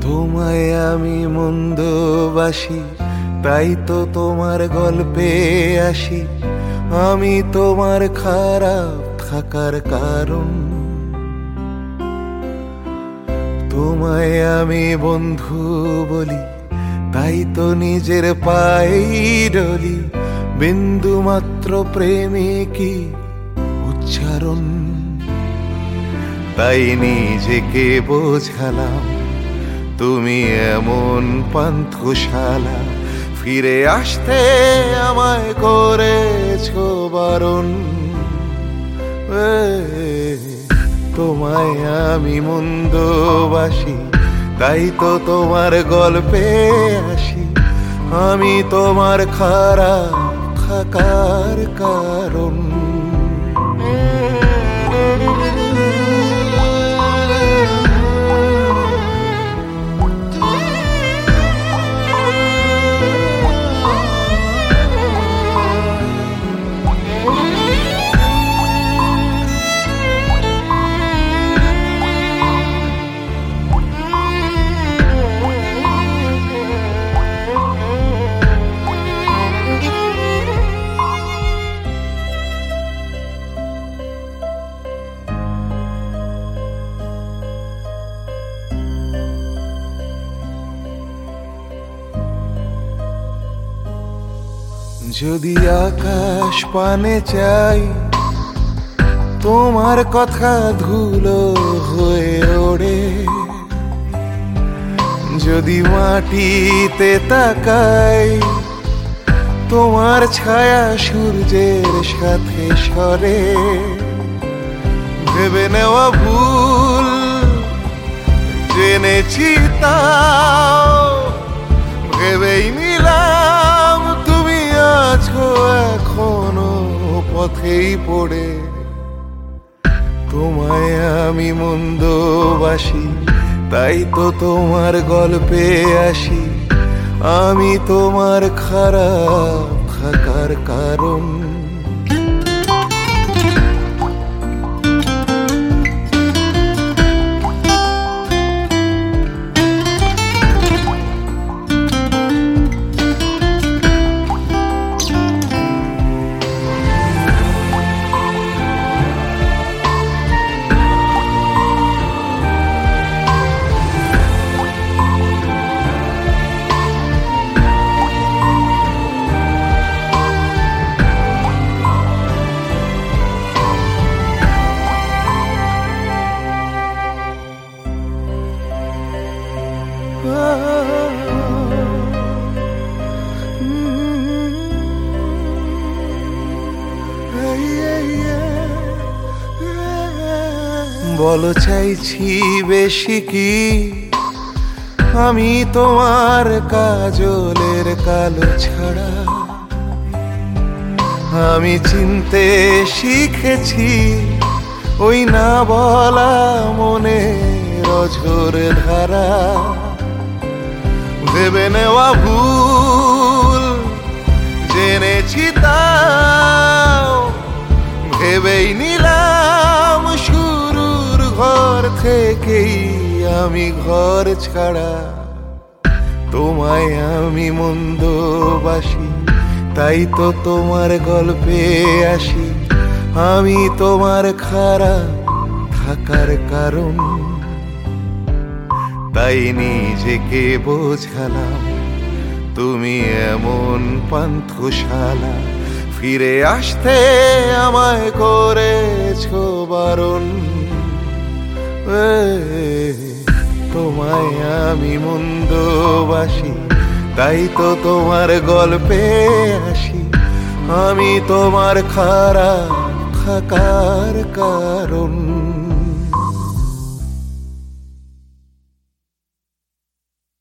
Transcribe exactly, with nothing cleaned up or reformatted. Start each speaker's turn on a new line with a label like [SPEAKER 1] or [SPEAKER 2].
[SPEAKER 1] তোমায় আমি মন্দবাসি, তাই তো তোমার গল্পে আসি। আমি তোমার খারাপ থাকার কারণ। তোমায় আমি বন্ধু বলি, তাই তো নিজের পায়েই ডলি। বিন্দু মাত্র প্রেমে কি উচ্চারণ। তাই নিজেকে বোঝালাম, তুমি এমন পান্থশালা। ফিরে আসতে আমায় করেছো বারণ। তোমায় আমি মন্দবাসি, তাই তো তোমার গল্পে আসি। আমি তোমার খারাপ থাকার কারণ। যদি আকাশ পানে চাই, তোমার কথা ধুলো হয়ে ওড়ে। যদি মাটিতে তাকাই, তোমার ছায়া সূর্যের সাথে সরে। ভেবে নেওয়া ভুল জেনেছি, তাও ভেবেই নিলাম তুমি আছো এখনো পথেই পড়ে। তোমায় আমি মন্দবাসি, তাই তো তোমার গল্পে আসি। আমি তোমার খারাপ থাকার কারণ। বলো চাইছি বেশি কি, আমি তোমার কাজলের কালো ছাড়া। আমি চিনতে শিখেছি ওই না বলা মনে অঝোর ধারা। ভেবে নেওয়া ভুল জেনেছি, তাও ভেবেই নিলাম শুরুর ঘর থেকেই আমি ঘর ছাড়া। তোমায় আমি মন্দবাসি, তাই তো তোমার গল্পে আসি। আমি তোমার খারাপ থাকার কারণ। তাই নিজেকে বোঝালাম, তুমি এমন পান্থশালা। ফিরে আসতে আমায় করেছো বারণ। তোমায় আমি মন্দবাসি, তাই তো তোমার গল্পে আসি। আমি তোমার খারাপ থাকার কারণ।